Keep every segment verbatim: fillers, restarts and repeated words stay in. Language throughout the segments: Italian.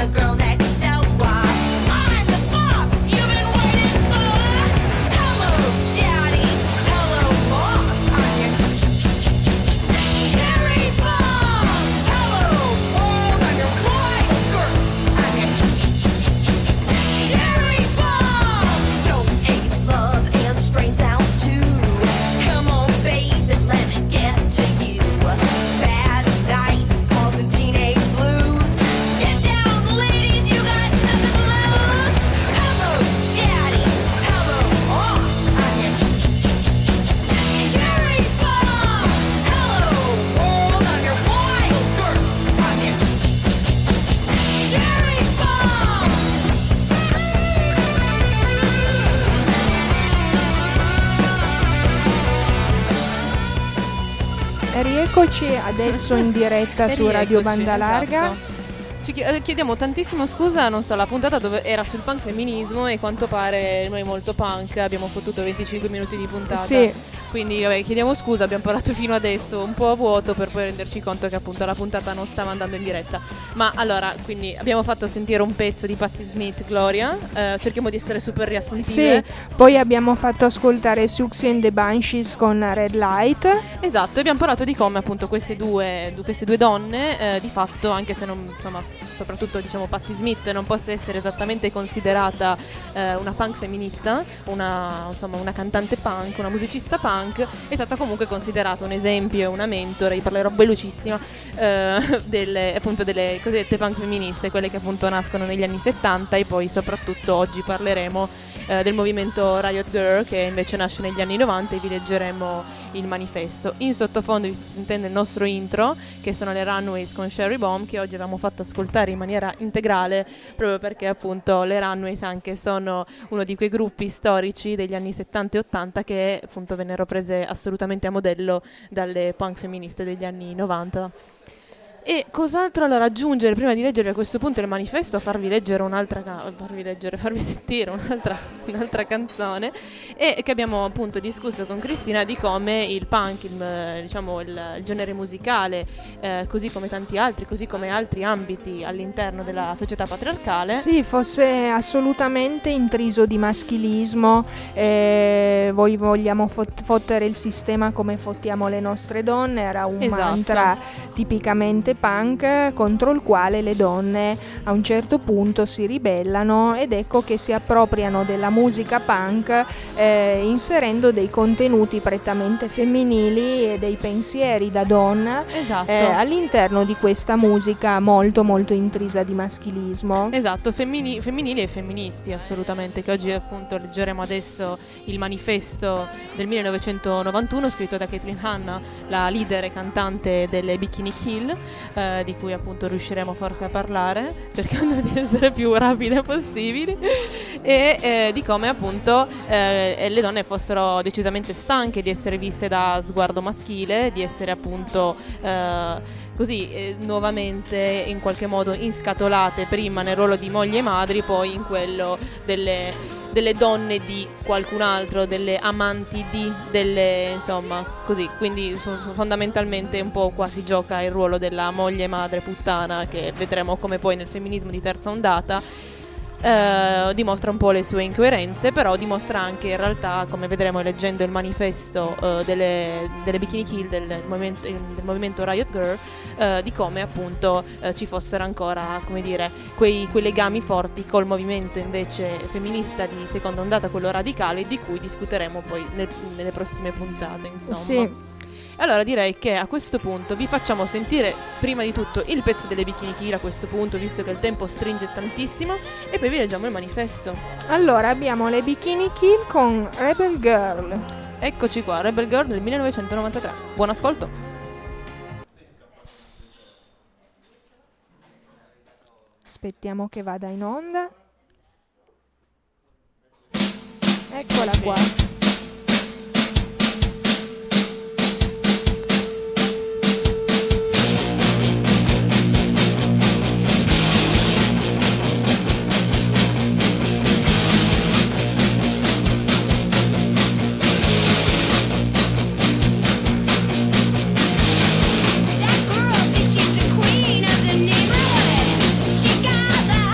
the girl next door. I'm the fox you've been waiting for. Hello, daddy. Hello, mom. I'm your cherry bomb. Hello, world. I'm your wild girl. I'm your cherry bomb. Stone age love and strange sounds too. Come on, baby, let me get to you. Bad nights causing teenage blues. Get down, ladies, you got nothing to lose. Hello, daddy. Hello, mom. I'm your cherry bomb. Hello, world. I'm your wild girl. I'm your cherry bomb. E rieccoci adesso in diretta su Radio Rieccoci, Banda Larga. esatto. Ci chi- eh, chiediamo tantissimo scusa, non so, la puntata dove era sul punk femminismo e quanto pare noi molto punk abbiamo fottuto venticinque minuti di puntata. Sì. Quindi vabbè, chiediamo scusa, abbiamo parlato fino adesso un po' a vuoto per poi renderci conto che appunto la puntata non stava andando in diretta. Ma allora, quindi abbiamo fatto sentire un pezzo di Patti Smith, Gloria, eh, cerchiamo di essere super riassuntive. Sì, poi abbiamo fatto ascoltare Siouxsie and the Banshees con Red Light. Esatto, abbiamo parlato di come appunto queste due, du- queste due donne eh, di fatto, anche se non, insomma, soprattutto diciamo Patti Smith non possa essere esattamente considerata eh, una punk femminista, una, insomma, una cantante punk, una musicista punk, è stata comunque considerata un esempio e una mentore, io parlerò velocissima, eh, delle, appunto delle cosiddette punk femministe, quelle che appunto nascono negli anni settanta e poi soprattutto oggi parleremo eh, del movimento Riot Girl che invece nasce negli anni novanta e vi leggeremo il manifesto. In sottofondo vi sentite il nostro intro che sono le Runaways con Cherry Bomb che oggi avevamo fatto ascoltare in maniera integrale proprio perché appunto le Runaways anche sono uno di quei gruppi storici degli anni settanta e ottanta che appunto vennero prese assolutamente a modello dalle punk femministe degli anni novanta. E cos'altro allora aggiungere prima di leggervi a questo punto il manifesto, farvi leggere un'altra ca- farvi leggere, farvi sentire un'altra, un'altra canzone e che abbiamo appunto discusso con Cristina di come il punk, il, eh, diciamo il, il genere musicale, eh, così come tanti altri, così come altri ambiti all'interno della società patriarcale, Sì, fosse assolutamente intriso di maschilismo, eh, voi vogliamo fot- fottere il sistema come fottiamo le nostre donne, era un Esatto. mantra tipicamente punk contro il quale le donne a un certo punto si ribellano ed ecco che si appropriano della musica punk eh, inserendo dei contenuti prettamente femminili e dei pensieri da donna esatto. eh, all'interno di questa musica molto molto intrisa di maschilismo. Esatto, femmini- femminili e femministi assolutamente, che oggi appunto leggeremo adesso il manifesto del millenovecentonovantuno scritto da Caitlin Hanna, la leader e cantante delle Bikini Kill, eh, di cui appunto riusciremo forse a parlare, cercando di essere più rapide possibili, e eh, di come appunto eh, le donne fossero decisamente stanche di essere viste da sguardo maschile, di essere appunto eh, così eh, nuovamente in qualche modo inscatolate prima nel ruolo di mogli e madri, poi in quello delle, delle donne di qualcun altro, delle amanti di, delle insomma così, quindi so, so fondamentalmente un po' qua si gioca il ruolo della moglie, madre, puttana, che vedremo come poi nel femminismo di terza ondata Uh, dimostra un po' le sue incoerenze, però dimostra anche in realtà, come vedremo leggendo il manifesto uh, delle, delle Bikini Kill del movimento, del movimento Riot Girl, uh, di come appunto uh, ci fossero ancora, come dire, quei, quei legami forti col movimento invece femminista di seconda ondata, quello radicale, di cui discuteremo poi nel, nelle prossime puntate, insomma. Sì. Allora direi che a questo punto vi facciamo sentire prima di tutto il pezzo delle Bikini Kill a questo punto, visto che il tempo stringe tantissimo, e poi vi leggiamo il manifesto. Allora abbiamo le Bikini Kill con Rebel Girl. Eccoci qua, Rebel Girl del millenovecentonovantatré. Buon ascolto. Aspettiamo che vada in onda. Eccola qua. That girl thinks she's the queen of the neighborhood. She got the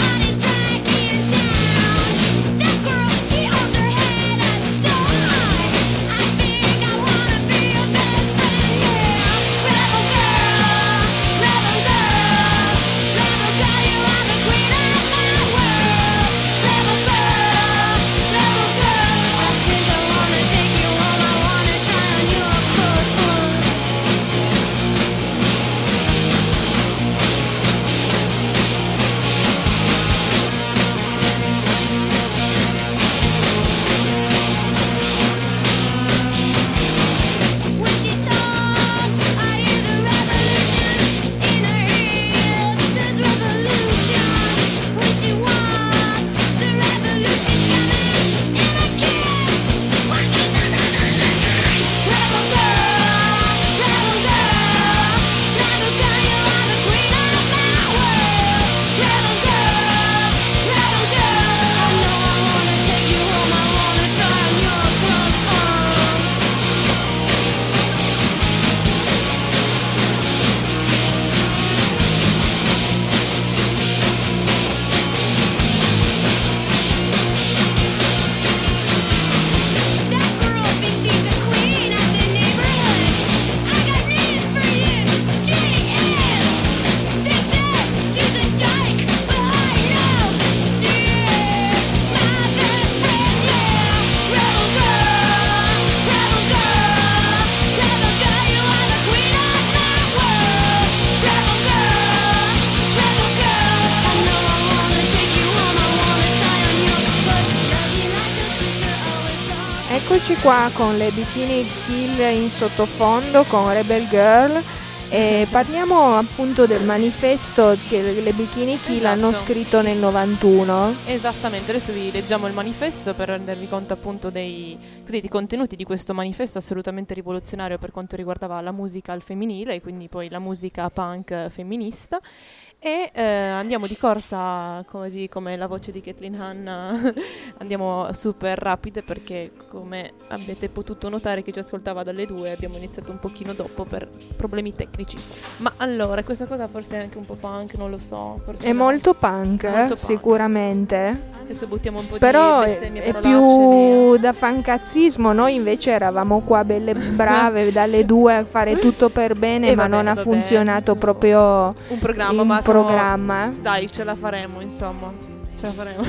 Eccoci qua con le Bikini Kill in sottofondo con Rebel Girl e parliamo appunto del manifesto che le Bikini Kill Esatto. hanno scritto nel novantuno. Esattamente, adesso vi leggiamo il manifesto per rendervi conto appunto dei, così, dei contenuti di questo manifesto assolutamente rivoluzionario per quanto riguardava la musica al femminile e quindi poi la musica punk femminista. E eh, andiamo di corsa, così come la voce di Kathleen Hanna, andiamo super rapide perché come avete potuto notare chi ci ascoltava dalle due abbiamo iniziato un pochino dopo per problemi tecnici. Ma allora, questa cosa forse è anche un po' punk, non lo so. Forse È no. molto punk, Molto punk. sicuramente. Adesso buttiamo un po' Però di è, bestemmie, è parolacce, più via. da fancazzismo, noi invece eravamo qua belle brave dalle due a fare tutto per bene, E ma vabbè, non ha vabbè. funzionato proprio Un programma, in ma siamo- programma. Dai, ce la faremo, insomma. Ce la faremo.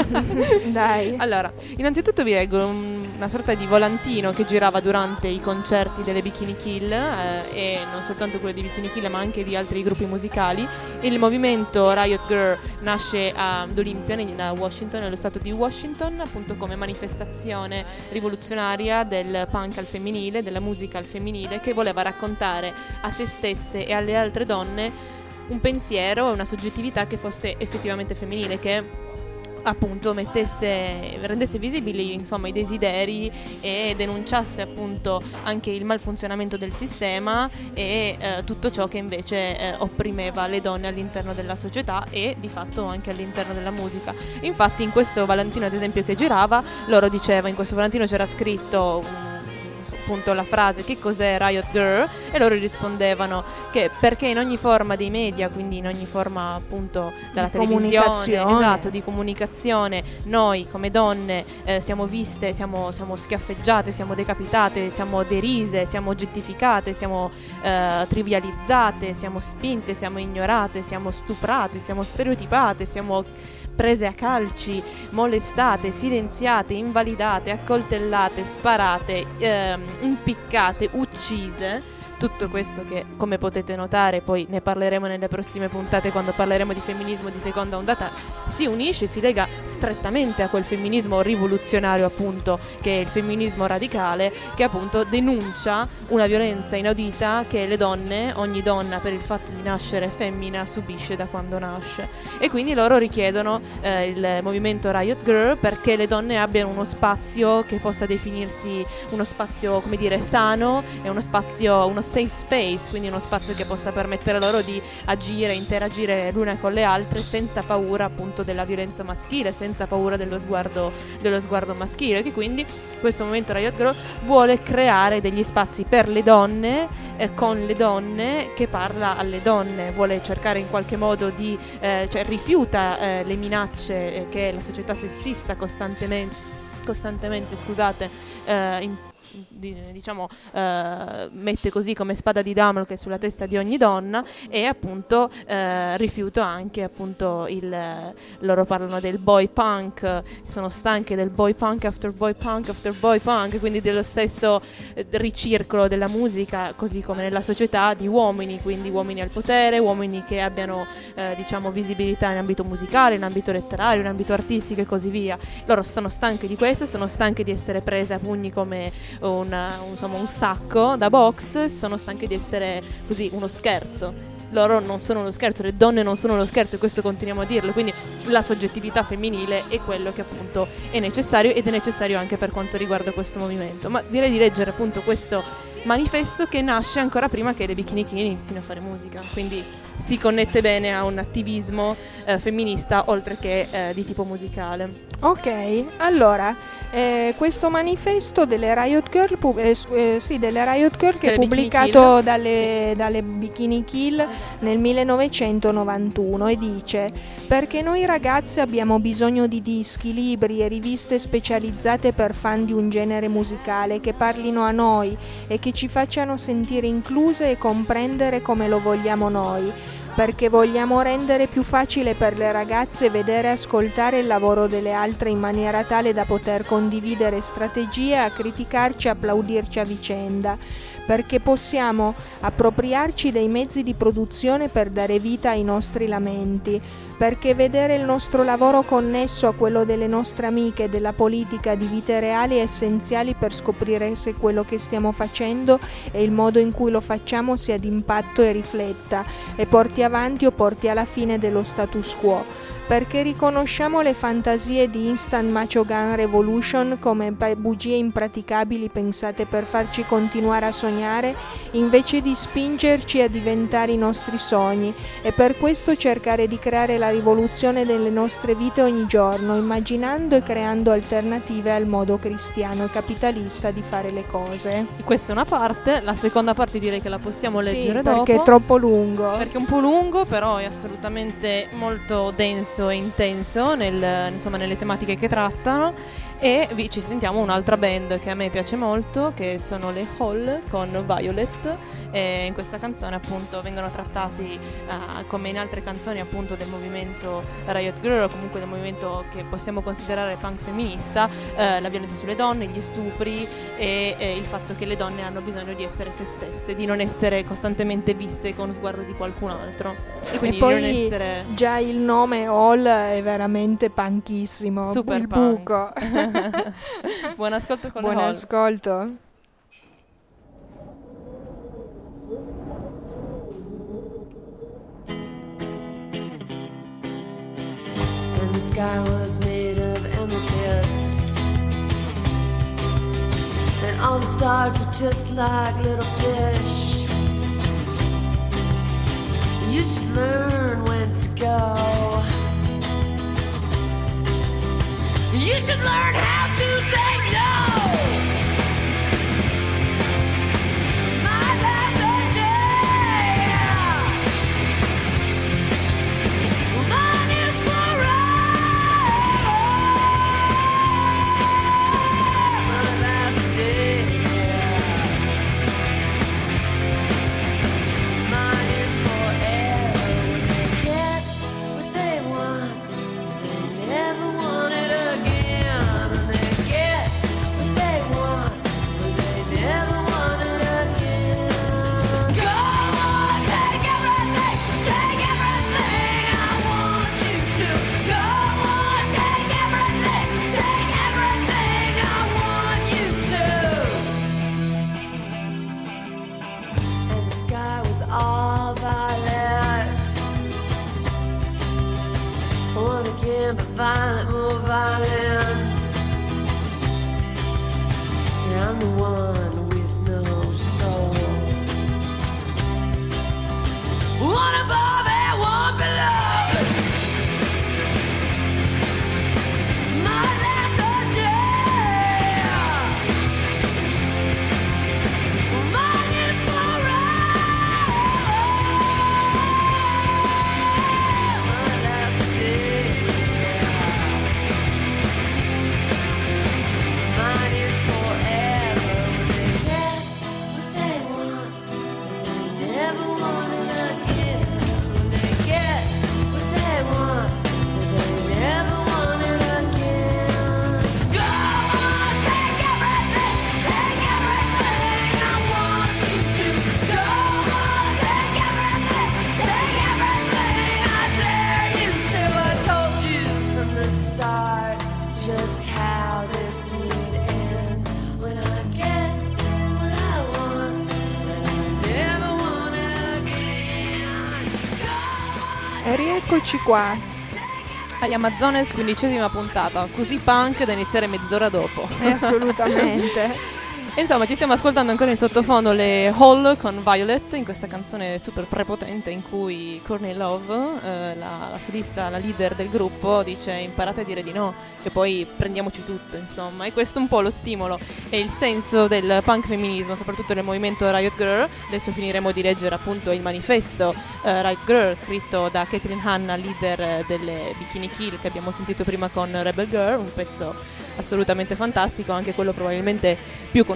Dai. Allora, innanzitutto vi leggo un- una sorta di volantino che girava durante i concerti delle Bikini Kill eh, e non soltanto quello di Bikini Kill ma anche di altri gruppi musicali. Il movimento Riot Girl nasce ad Olympia, in Washington, nello stato di Washington, appunto come manifestazione rivoluzionaria del punk al femminile, della musica al femminile, che voleva raccontare a se stesse e alle altre donne un pensiero e una soggettività che fosse effettivamente femminile, che appunto mettesse, rendesse visibili insomma i desideri e denunciasse appunto anche il malfunzionamento del sistema e eh, tutto ciò che invece eh, opprimeva le donne all'interno della società e di fatto anche all'interno della musica. Infatti in questo volantino ad esempio che girava, loro diceva, in questo volantino c'era scritto um, appunto la frase che cos'è Riot Girl e loro rispondevano che perché in ogni forma dei media, quindi in ogni forma appunto della Di televisione, comunicazione. esatto, di comunicazione, noi come donne eh, siamo viste, siamo, siamo schiaffeggiate, siamo decapitate, siamo derise, siamo oggettificate, siamo eh, trivializzate, siamo spinte, siamo ignorate, siamo stuprate, siamo stereotipate, siamo prese a calci, molestate, silenziate, invalidate, accoltellate, sparate, ehm, impiccate, uccise. Tutto questo che, come potete notare, poi ne parleremo nelle prossime puntate quando parleremo di femminismo di seconda ondata, si unisce, si lega strettamente a quel femminismo rivoluzionario appunto che è il femminismo radicale, che appunto denuncia una violenza inaudita che le donne, ogni donna per il fatto di nascere femmina subisce da quando nasce. E quindi loro richiedono eh, il movimento Riot Girl perché le donne abbiano uno spazio che possa definirsi uno spazio, come dire, sano e uno spazio, uno safe space, quindi uno spazio che possa permettere loro di agire, interagire l'una con le altre senza paura appunto della violenza maschile, senza paura dello sguardo, dello sguardo maschile, che quindi questo movimento Riot Girl vuole creare degli spazi per le donne, eh, con le donne, che parla alle donne, vuole cercare in qualche modo di, eh, cioè rifiuta eh, le minacce eh, che la società sessista costantemente, costantemente scusate, eh, in Di, diciamo eh, mette così come spada di Damocle sulla testa di ogni donna e appunto eh, rifiuto anche appunto il loro parlano del boy punk, sono stanche del boy punk after boy punk after boy punk, quindi dello stesso eh, ricircolo della musica così come nella società di uomini, quindi uomini al potere, uomini che abbiano eh, diciamo visibilità in ambito musicale, in ambito letterario, in ambito artistico e così via. Loro sono stanche di questo, sono stanche di essere prese a pugni come Un, un, insomma, un sacco da box, sono stanche di essere così uno scherzo. Loro non sono uno scherzo, le donne non sono uno scherzo e questo continuiamo a dirlo, quindi la soggettività femminile è quello che appunto è necessario ed è necessario anche per quanto riguarda questo movimento. Ma direi di leggere appunto questo manifesto che nasce ancora prima che le Bikini Kill inizino a fare musica, quindi si connette bene a un attivismo eh, femminista oltre che eh, di tipo musicale. Ok, allora eh, questo manifesto delle Riot Girl, pu- eh, s- eh, sì, delle Riot Girl che è Delle Bikini pubblicato Kill. dalle, dalle Bikini Kill nel millenovecentonovantuno e dice: perché noi ragazze abbiamo bisogno di dischi, libri e riviste specializzate per fan di un genere musicale che parlino a noi e che ci facciano sentire incluse e comprendere come lo vogliamo noi, perché vogliamo rendere più facile per le ragazze vedere e ascoltare il lavoro delle altre in maniera tale da poter condividere strategie, a criticarci e applaudirci a vicenda, perché possiamo appropriarci dei mezzi di produzione per dare vita ai nostri lamenti, perché vedere il nostro lavoro connesso a quello delle nostre amiche e della politica di vite reali è essenziale per scoprire se quello che stiamo facendo e il modo in cui lo facciamo sia d'impatto e rifletta e porti avanti o porti alla fine dello status quo, perché riconosciamo le fantasie di Instant Macho Gun Revolution come bugie impraticabili pensate per farci continuare a sognare invece di spingerci a diventare i nostri sogni, e per questo cercare di creare la rivoluzione delle nostre vite ogni giorno, immaginando e creando alternative al modo cristiano e capitalista di fare le cose. E questa è una parte, la seconda parte direi che la possiamo Sì, leggere perché dopo. è troppo lungo. Perché è un po' lungo, però è assolutamente molto denso e intenso nel, insomma, nelle tematiche che trattano. E vi, ci sentiamo un'altra band che a me piace molto, che sono le Hall con Violet, e in questa canzone appunto vengono trattati uh, come in altre canzoni appunto del movimento Riot Grrrl, o comunque del movimento che possiamo considerare punk femminista, uh, la violenza sulle donne, gli stupri e, e il fatto che le donne hanno bisogno di essere se stesse, di non essere costantemente viste con sguardo di qualcun altro, e quindi E poi di non essere già il nome Hall è veramente punkissimo, super il punk. buco. Buon ascolto con Buon le Hall. ascolto. And the sky was made of amethyst, and all the stars were just like little fish. You should learn when to go. You should learn how to say no. My last day, mine is forever. My last day, mine is forever. When they get what they want, they never want it again. When they get what they want, but they never want it again. Go on, take everything, take everything I want you to. Go on, take everything, take everything I want you to. And the sky was all violet. One again, but violent, more violent. Yeah, I'm the one with no soul. One above and one below. My last day, mine is forever. My last day, mine is forever. When they get what they want, and they never want it again. When they get what they want, and they never want it again. Go on, take everything, take everything I want you to. Go on, take everything, take everything I dare you to. I told you from the start just how this would end. When I get what I want, but I never want it again. Go on. E rieccoci qua. Agli Amazones, quindicesima puntata, così punk da iniziare mezz'ora dopo. Eh, assolutamente. Insomma, ci stiamo ascoltando ancora in sottofondo le Hall con Violet, in questa canzone super prepotente in cui Courtney Love, eh, la, la solista, la leader del gruppo, dice imparate a dire di no e poi prendiamoci tutto, insomma. E questo è un po' lo stimolo e il senso del punk femminismo, soprattutto del movimento Riot Grrrl. Adesso finiremo di leggere appunto il manifesto eh, Riot Grrrl, scritto da Caitlin Hanna, leader eh, delle Bikini Kill, che abbiamo sentito prima con Rebel Girl, un pezzo assolutamente fantastico, anche quello probabilmente più conosciuto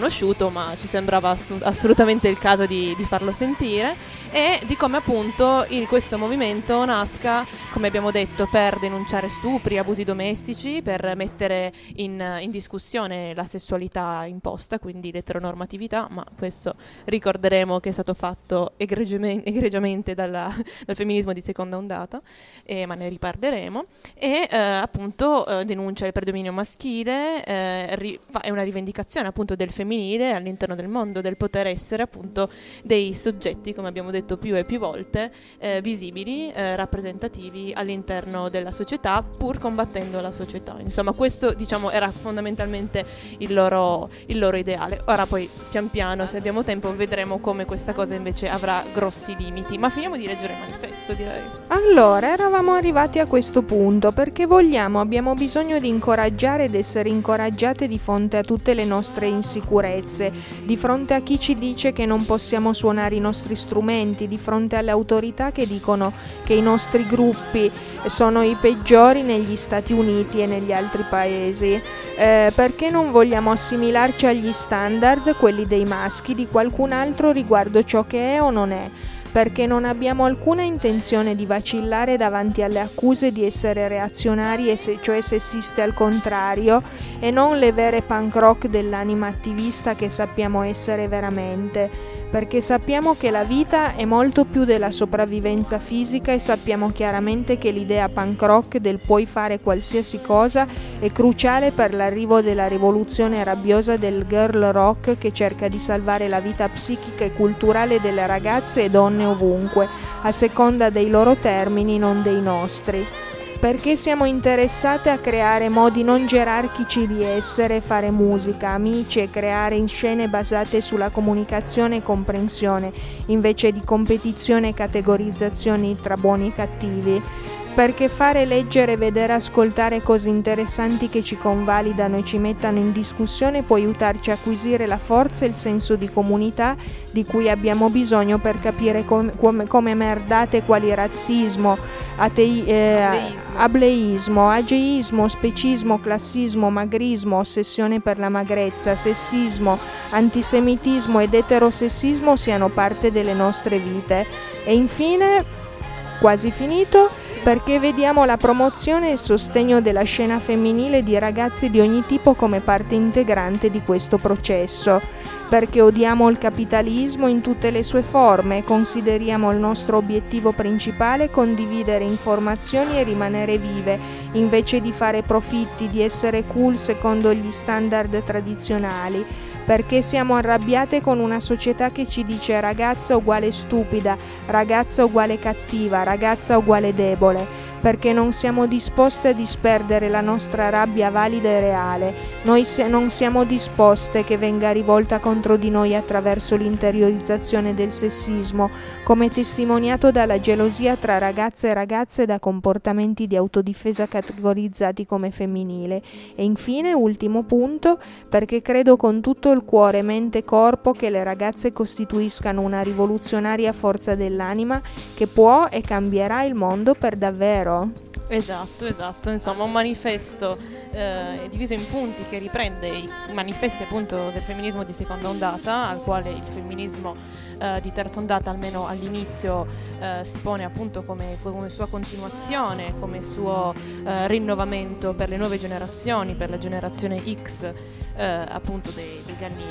conosciuto, ma ci sembrava assu- assolutamente il caso di, di farlo sentire, e di come appunto il, questo movimento nasca, come abbiamo detto, per denunciare stupri, abusi domestici, per mettere in, in discussione la sessualità imposta, quindi l'eteronormatività, ma questo ricorderemo che è stato fatto egregiamente, egregiamente dalla, dal femminismo di seconda ondata, eh, ma ne riparleremo, e eh, appunto eh, denuncia il predominio maschile, eh, ri- fa- è una rivendicazione appunto del femminile all'interno del mondo, del poter essere appunto dei soggetti, come abbiamo detto più e più volte, eh, visibili, eh, rappresentativi all'interno della società, pur combattendo la società. Insomma, questo diciamo era fondamentalmente il loro, il loro ideale. Ora poi pian piano, se abbiamo tempo, vedremo come questa cosa invece avrà grossi limiti, ma finiamo di leggere il manifesto, direi. Allora, eravamo arrivati a questo punto perché vogliamo, abbiamo bisogno di incoraggiare ed essere incoraggiate di fronte a tutte le nostre insicurezze, di fronte a chi ci dice che non possiamo suonare i nostri strumenti, di fronte alle autorità che dicono che i nostri gruppi sono i peggiori negli Stati Uniti e negli altri paesi. Eh, perché non vogliamo assimilarci agli standard, quelli dei maschi, di qualcun altro riguardo ciò che è o non è? Perché non abbiamo alcuna intenzione di vacillare davanti alle accuse di essere reazionari, e se, cioè sessiste al contrario, e non le vere punk rock dell'anima attivista che sappiamo essere veramente. Perché sappiamo che la vita è molto più della sopravvivenza fisica, e sappiamo chiaramente che l'idea punk rock del puoi fare qualsiasi cosa è cruciale per l'arrivo della rivoluzione rabbiosa del girl rock che cerca di salvare la vita psichica e culturale delle ragazze e donne ovunque, a seconda dei loro termini, non dei nostri. Perché siamo interessate a creare modi non gerarchici di essere e fare musica, amici, e creare in scene basate sulla comunicazione e comprensione, invece di competizione e categorizzazioni tra buoni e cattivi. Perché fare, leggere, vedere, ascoltare cose interessanti che ci convalidano e ci mettano in discussione può aiutarci a acquisire la forza e il senso di comunità di cui abbiamo bisogno per capire com- come, come merdate quali razzismo, atei- eh, Ableismo. ableismo, ageismo, specismo, classismo, magrismo, ossessione per la magrezza, sessismo, antisemitismo ed eterosessismo siano parte delle nostre vite. E infine, quasi finito, perché vediamo la promozione e il sostegno della scena femminile di ragazzi di ogni tipo come parte integrante di questo processo, perché odiamo il capitalismo in tutte le sue forme e consideriamo il nostro obiettivo principale condividere informazioni e rimanere vive, invece di fare profitti, di essere cool secondo gli standard tradizionali, perché siamo arrabbiate con una società che ci dice ragazza uguale stupida, ragazza uguale cattiva, ragazza uguale debole, perché non siamo disposte a disperdere la nostra rabbia valida e reale. Noi se non siamo disposte che venga rivolta contro di noi attraverso l'interiorizzazione del sessismo, come testimoniato dalla gelosia tra ragazze e ragazze da comportamenti di autodifesa categorizzati come femminile. E infine, ultimo punto, perché credo con tutto il cuore, mente e corpo che le ragazze costituiscano una rivoluzionaria forza dell'anima che può e cambierà il mondo per davvero. Esatto, esatto, insomma un manifesto eh, diviso in punti che riprende i manifesti appunto del femminismo di seconda ondata, al quale il femminismo eh, di terza ondata almeno all'inizio eh, si pone appunto come, come sua continuazione, come suo eh, rinnovamento per le nuove generazioni, per la generazione X eh, appunto dei, degli anni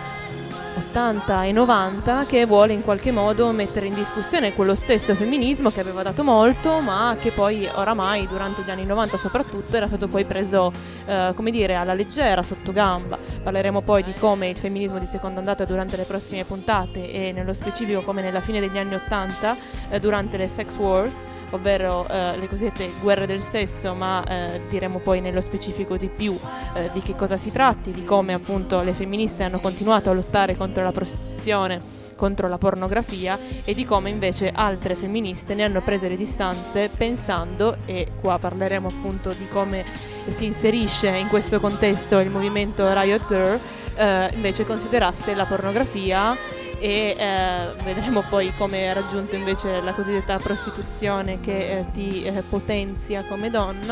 ottanta e novanta, che vuole in qualche modo mettere in discussione quello stesso femminismo che aveva dato molto, ma che poi oramai durante gli anni novanta soprattutto era stato poi preso eh, come dire alla leggera, sotto gamba. Parleremo poi di come il femminismo di seconda ondata durante le prossime puntate, e nello specifico come nella fine degli anni ottanta eh, durante le sex wars, ovvero eh, le cosiddette guerre del sesso, ma eh, diremo poi nello specifico di più eh, di che cosa si tratti, di come appunto le femministe hanno continuato a lottare contro la prostituzione, contro la pornografia, e di come invece altre femministe ne hanno prese le distanze pensando, e qua parleremo appunto di come si inserisce in questo contesto il movimento Riot Girl, eh, invece considerasse la pornografia, e eh, vedremo poi come è raggiunto invece la cosiddetta prostituzione che eh, ti eh, potenzia come donna,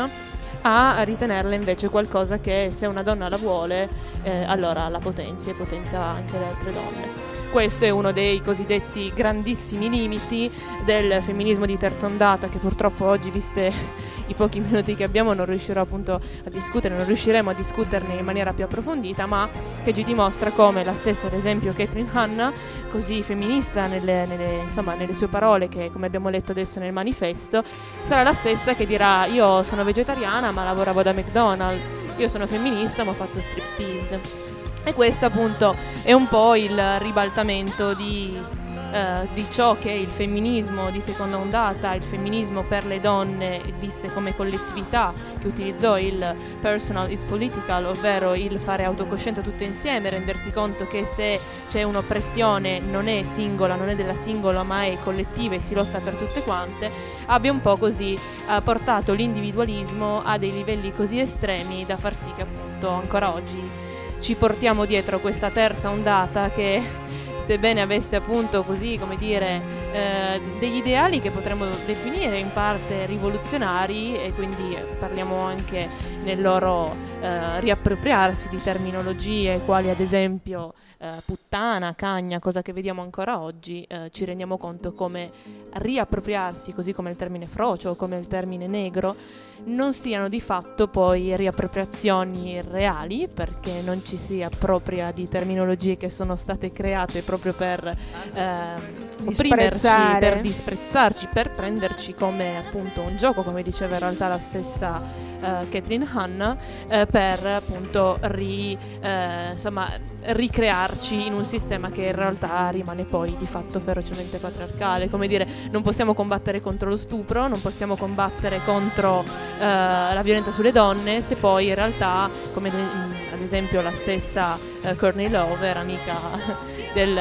a ritenerla invece qualcosa che, se una donna la vuole, eh, allora la potenzia e potenzia anche le altre donne. Questo è uno dei cosiddetti grandissimi limiti del femminismo di terza ondata, che purtroppo oggi, viste i pochi minuti che abbiamo, non riuscirò appunto a discutere, non riusciremo a discuterne in maniera più approfondita, ma che ci dimostra come la stessa, ad esempio, Kathleen Hanna, così femminista nelle, nelle, insomma, nelle sue parole, che come abbiamo letto adesso nel manifesto, sarà la stessa che dirà: io sono vegetariana ma lavoravo da McDonald's, io sono femminista ma ho fatto striptease. E questo appunto è un po' il ribaltamento di, eh, di ciò che è il femminismo di seconda ondata, il femminismo per le donne viste come collettività, che utilizzò il personal is political, ovvero il fare autocoscienza tutte insieme, rendersi conto che se c'è un'oppressione non è singola, non è della singola, ma è collettiva e si lotta per tutte quante, abbia un po' così eh, portato l'individualismo a dei livelli così estremi da far sì che appunto ancora oggi ci portiamo dietro questa terza ondata che, sebbene avesse appunto così, come dire, eh, degli ideali che potremmo definire in parte rivoluzionari, e quindi parliamo anche nel loro eh, riappropriarsi di terminologie quali ad esempio eh, puttana, cagna, cosa che vediamo ancora oggi, eh, ci rendiamo conto come riappropriarsi, così come il termine frocio, come il termine negro, non siano di fatto poi riappropriazioni reali, perché non ci si appropria di terminologie che sono state create proprio per eh, opprimerci, per disprezzarci, per prenderci come appunto un gioco, come diceva in realtà la stessa eh, Kathleen Hanna, eh, per appunto ri, eh, insomma, ricrearci in un sistema che in realtà rimane poi di fatto ferocemente patriarcale. Come dire, non possiamo combattere contro lo stupro, non possiamo combattere contro uh, la violenza sulle donne, se poi in realtà, come de- ad esempio la stessa uh, Courtney Love era amica del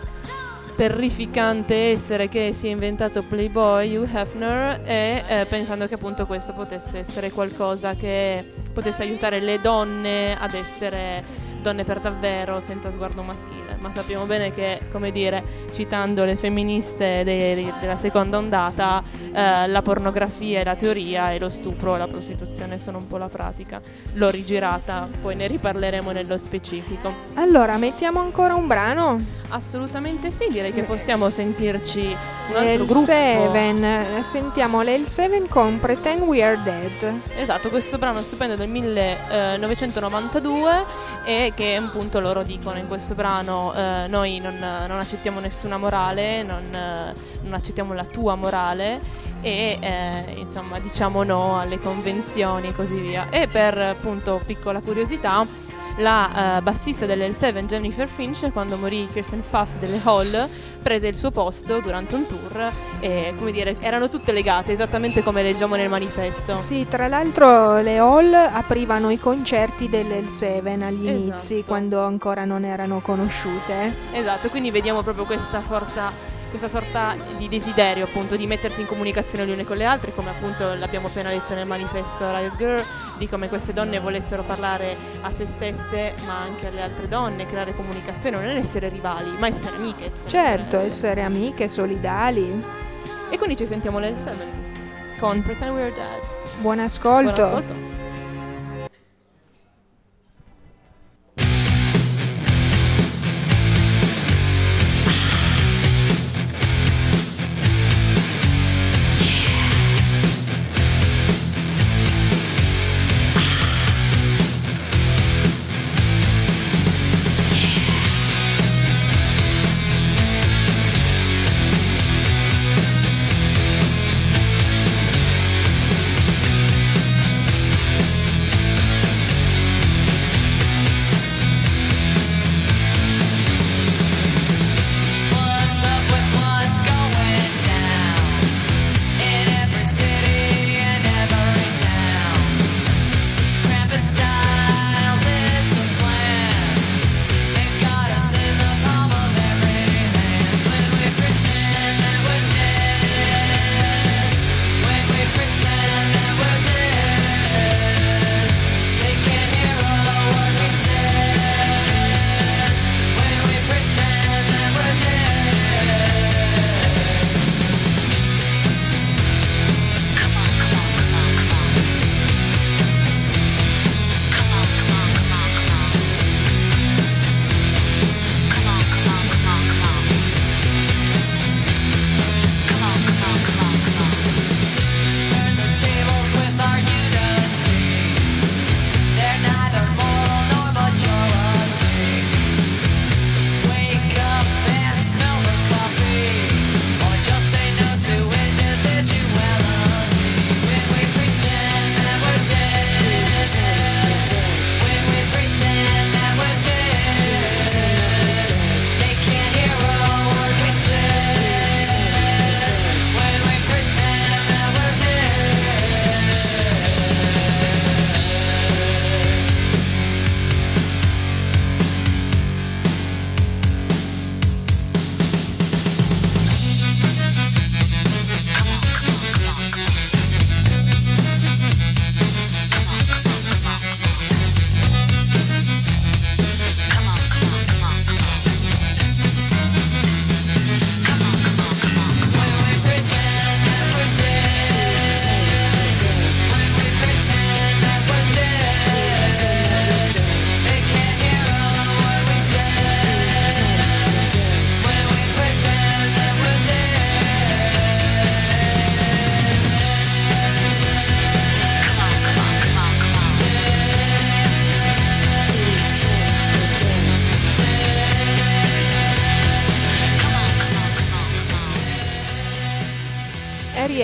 terrificante essere che si è inventato Playboy, Hugh Hefner, e eh, pensando che appunto questo potesse essere qualcosa che potesse aiutare le donne ad essere donne per davvero, senza sguardo maschile. Ma sappiamo bene che, come dire, citando le femministe de- de- della seconda ondata, eh, la pornografia è la teoria e lo stupro e la prostituzione sono un po' la pratica. L'ho rigirata, poi ne riparleremo nello specifico. Allora, mettiamo ancora un brano? Assolutamente sì, direi che possiamo sentirci un altro L gruppo. Seven, sentiamo l'L Seven con Pretend We Are Dead. Esatto, questo brano stupendo del millenovecentonovantadue, e che appunto loro dicono in questo brano eh, noi non, non accettiamo nessuna morale, non, eh, non accettiamo la tua morale, e eh, insomma diciamo no alle convenzioni e così via. E per appunto piccola curiosità, la uh, bassista dell'L Seven, Jennifer Finch, quando morì Kirsten Pfaff delle Hall, prese il suo posto durante un tour, e come dire, erano tutte legate, esattamente come leggiamo nel manifesto. Sì, tra l'altro le Hall aprivano i concerti dell'L Seven agli Esatto. inizi, quando ancora non erano conosciute. Esatto, quindi vediamo proprio questa forza, questa sorta di desiderio appunto di mettersi in comunicazione le une con le altre, come appunto l'abbiamo appena letto nel manifesto Riot Girl, di come queste donne volessero parlare a se stesse ma anche alle altre donne, creare comunicazione, non essere rivali ma essere amiche. Essere Certo, essere... essere amiche, solidali. E quindi ci sentiamo l'L Seven con Pretend We're Dead. Buon ascolto. Buon ascolto. Pretend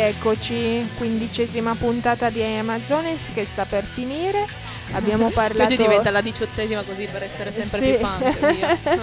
rieccoci, quindicesima puntata di Amazones che sta per finire. Abbiamo Oggi parlato diventa la diciottesima così per essere sempre Sì. più punk.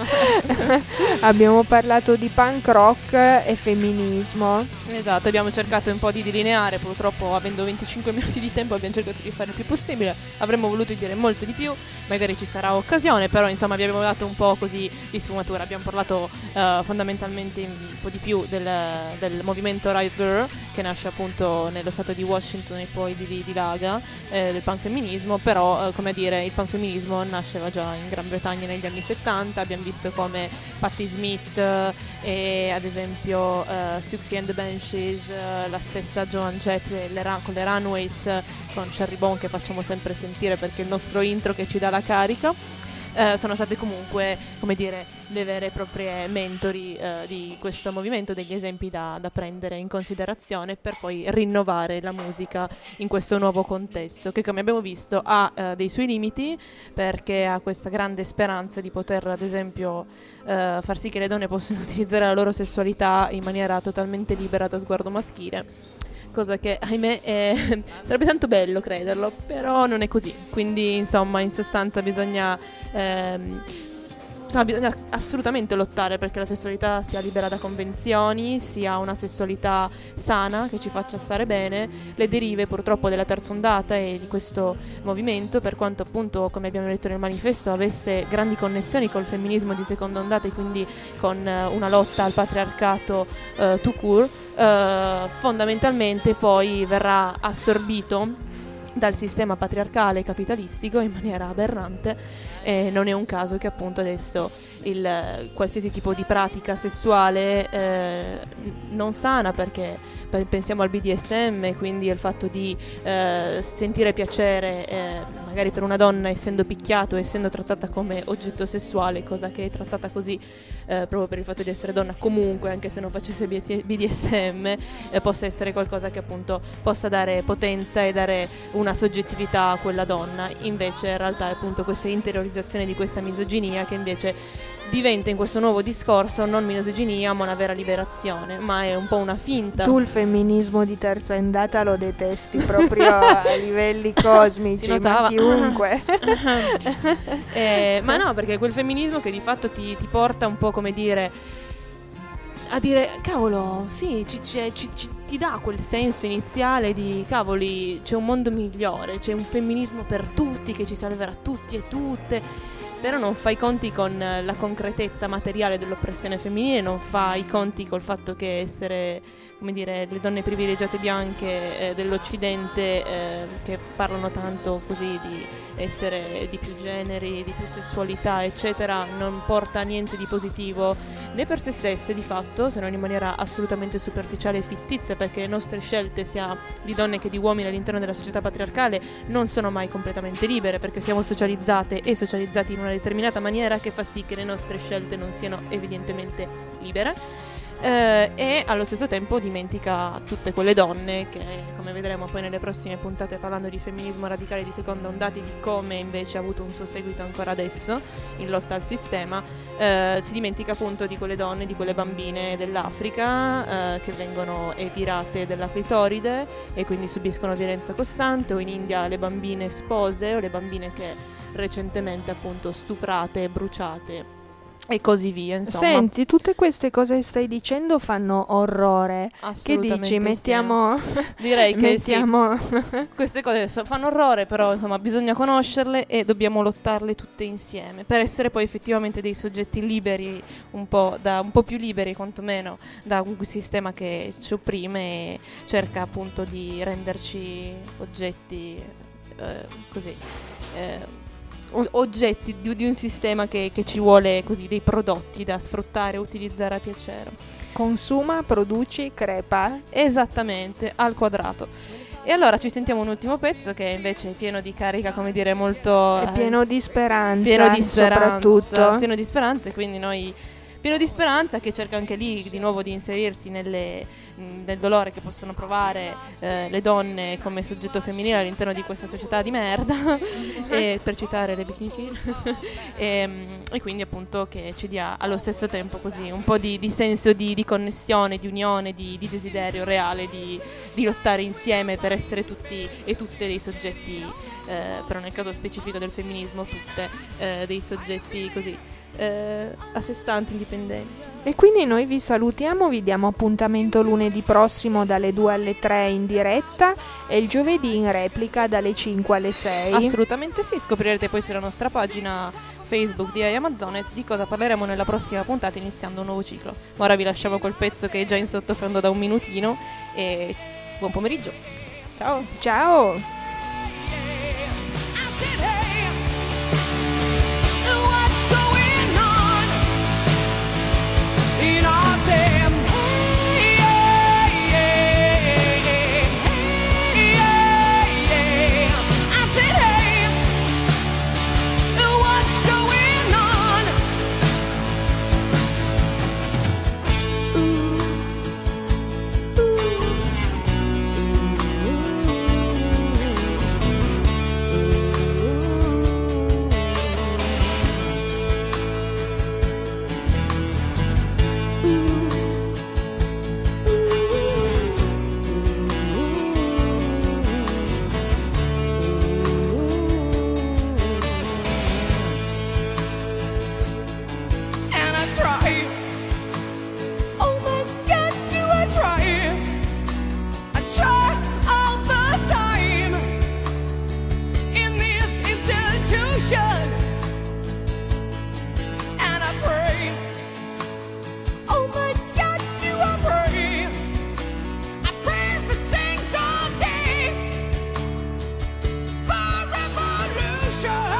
via. Abbiamo parlato di punk rock e femminismo. Esatto, abbiamo cercato un po' di delineare, purtroppo avendo venticinque minuti di tempo abbiamo cercato di fare il più possibile, avremmo voluto dire molto di più, magari ci sarà occasione, però insomma vi abbiamo dato un po' così di sfumatura, abbiamo parlato eh, fondamentalmente un po' di più del, del movimento Riot Girl, che nasce appunto nello stato di Washington e poi di, di Laga, eh, del punk femminismo, però eh, come dire, il punk femminismo nasceva già in Gran Bretagna negli anni settanta, abbiamo visto come Patti Smith eh, e ad esempio eh, Siouxsie and the Banshees, eh, la stessa Joan Jett le ra- con le Runaways, eh, con Cherry Bone che facciamo sempre sentire perché è il nostro intro che ci dà la carica. Eh, sono state comunque, come dire, le vere e proprie mentori eh, di questo movimento, degli esempi da, da prendere in considerazione per poi rinnovare la musica in questo nuovo contesto che, come abbiamo visto, ha eh, dei suoi limiti, perché ha questa grande speranza di poter ad esempio eh, far sì che le donne possano utilizzare la loro sessualità in maniera totalmente libera da sguardo maschile, cosa che ahimè è, sarebbe tanto bello crederlo, però non è così. Quindi insomma, in sostanza bisogna ehm, insomma, bisogna assolutamente lottare perché la sessualità sia libera da convenzioni, sia una sessualità sana che ci faccia stare bene. Le derive purtroppo della terza ondata e di questo movimento, per quanto appunto, come abbiamo letto nel manifesto, avesse grandi connessioni col femminismo di seconda ondata e quindi con eh, una lotta al patriarcato eh, tout court, eh, fondamentalmente poi verrà assorbito dal sistema patriarcale capitalistico in maniera aberrante. E non è un caso che appunto adesso il, qualsiasi tipo di pratica sessuale eh, non sana, perché p- pensiamo al B D S M, quindi il fatto di eh, sentire piacere eh, magari per una donna essendo picchiato, essendo trattata come oggetto sessuale, cosa che è trattata così eh, proprio per il fatto di essere donna, comunque anche se non facesse B D S M eh, possa essere qualcosa che appunto possa dare potenza e dare una soggettività a quella donna. Invece in realtà è appunto questa interiorizzazione di questa misoginia che invece diventa in questo nuovo discorso non misoginia ma una vera liberazione, ma è un po' una finta. Tu il femminismo di terza ondata lo detesti proprio a livelli cosmici, Si ma notava. chiunque. eh, ma no, perché è quel femminismo che di fatto ti, ti porta un po', come dire, a dire cavolo, sì, ci, ci, ci, ci, ti dà quel senso iniziale di cavoli, c'è un mondo migliore, c'è un femminismo per tutti che ci salverà tutti e tutte, però non fa i conti con la concretezza materiale dell'oppressione femminile, non fa i conti col fatto che essere, come dire, le donne privilegiate bianche eh, dell'Occidente eh, che parlano tanto così di essere di più generi, di più sessualità eccetera, non porta niente di positivo né per se stesse di fatto, se non in maniera assolutamente superficiale e fittizia, perché le nostre scelte sia di donne che di uomini all'interno della società patriarcale non sono mai completamente libere, perché siamo socializzate e socializzati in una determinata maniera che fa sì che le nostre scelte non siano evidentemente libere. Eh, e allo stesso tempo dimentica tutte quelle donne che, come vedremo poi nelle prossime puntate parlando di femminismo radicale di seconda ondata e di come invece ha avuto un suo seguito ancora adesso in lotta al sistema, eh, si dimentica appunto di quelle donne, di quelle bambine dell'Africa eh, che vengono evirate della clitoride e quindi subiscono violenza costante, o in India le bambine spose o le bambine che recentemente appunto stuprate e bruciate e così via, insomma. Senti, tutte queste cose che stai dicendo fanno orrore. Che Assolutamente dici? sì. Mettiamo Direi che mettiamo sì. Queste cose so- fanno orrore, però insomma bisogna conoscerle e dobbiamo lottarle tutte insieme per essere poi effettivamente dei soggetti liberi, un po', da, un po' più liberi quantomeno da un sistema che ci opprime e cerca appunto di renderci oggetti eh, così eh, o- oggetti di, di un sistema che, che ci vuole così, dei prodotti da sfruttare e utilizzare a piacere. consuma, produci, crepa. Esattamente, al quadrato. E allora ci sentiamo un ultimo pezzo che invece è pieno di carica, come dire, molto È pieno di speranza, pieno di speranza, soprattutto. pieno di speranza, e quindi noi pieno di speranza, che cerca anche lì di nuovo di inserirsi nelle, mh, del dolore che possono provare eh, le donne come soggetto femminile all'interno di questa società di merda, e, per citare le Bikini Kill, e, mh, e quindi appunto che ci dia allo stesso tempo così un po' di, di senso di, di connessione, di unione, di, di desiderio reale di, di lottare insieme per essere tutti e tutte dei soggetti, eh, però nel caso specifico del femminismo tutte eh, dei soggetti così eh, a sé stanti, indipendenti. E quindi noi vi salutiamo, vi diamo appuntamento lunedì prossimo dalle due alle tre in diretta e il giovedì in replica dalle cinque alle sei. Assolutamente sì, scoprirete poi sulla nostra pagina Facebook di Amazones di cosa parleremo nella prossima puntata, iniziando un nuovo ciclo. Ora vi lasciamo col pezzo che è già in sottofondo da un minutino e buon pomeriggio. Ciao. Ciao. Sure.